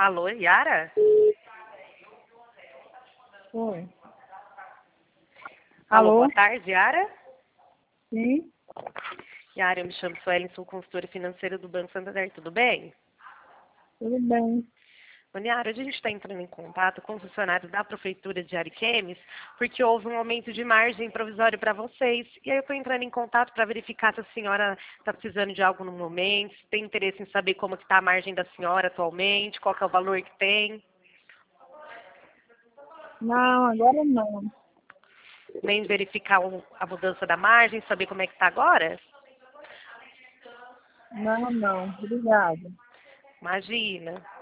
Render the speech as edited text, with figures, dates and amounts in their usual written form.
Alô, Yara? Oi. Alô, Alô? boa tarde, Yara? Sim, Yara, eu me chamo Suelen, sou consultora financeira do Banco Santander, tudo bem? tudo bem. Yara, a gente está entrando em contato com os funcionários da Prefeitura de Ariquemes, porque houve um aumento de margem provisório para vocês. E aí eu estou entrando em contato para verificar se a senhora está precisando de algo no momento, se tem interesse em saber como está a margem da senhora atualmente, qual que é o valor que tem, Não, agora não. nem verificar a mudança da margem, saber como é que está agora? Não, não. Obrigada. Imagina.